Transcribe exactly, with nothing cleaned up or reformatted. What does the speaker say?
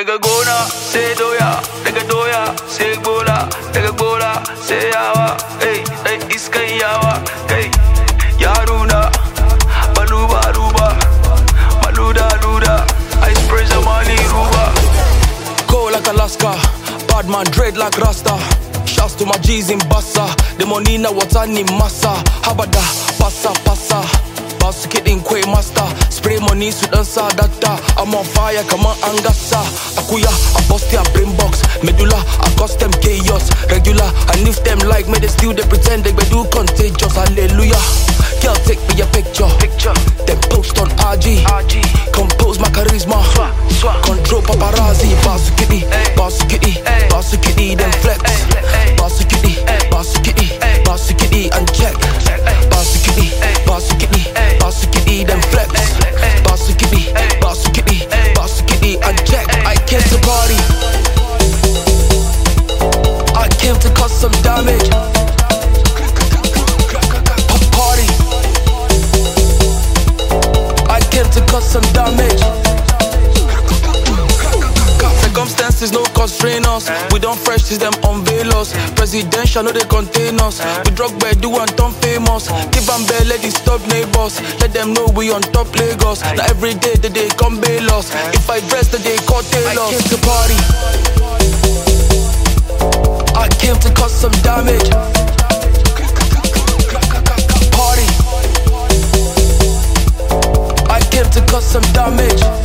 Nigga gona, say doya, nigga doya, say bola, nigga bola, say yawa, hey, hey, iskan yawa, hey, yaruna, baluba, ruba, maluda, luda, I spray the money, ruba. Cold like Alaska, bad man, dread like Rasta. Shouts to my G's in Bassa, the money na wata ni massa. Habada, passa, passa. Basu kidding kwe master. Spray money su dansa data. I'm on fire, come on angasa. Akuya, I bust their brain box. Medulla, I cost them chaos. Regular, I lift them like me, they still they pretend they be do contagious. Hallelujah. Girl, take me a picture. Picture. Then post on R G. R G. Compose my charisma. Swag, swag. Control paparazzi. Basu kitty, basu kitty, basu kitty, then flex. Basu kitty, basu kitty, basu kitty, and check. Basu kitty, basu kitty, basu kitty, then flex. Basu kitty, basu kitty, basu kitty, and check. I came to party. I came to cause some damage. Party. I came to cause some damage. Circumstances no constrain us. We don't fresh since them unveil us. Presidential no they contain us. We drug bed do and turn famous. Give them bell, let it stop neighbors. Let them know we on top Lagos. Now every day that they come bail us. If I dress that they curtail us. I came to party. I came to cause some damage. Party. I came to cause some damage.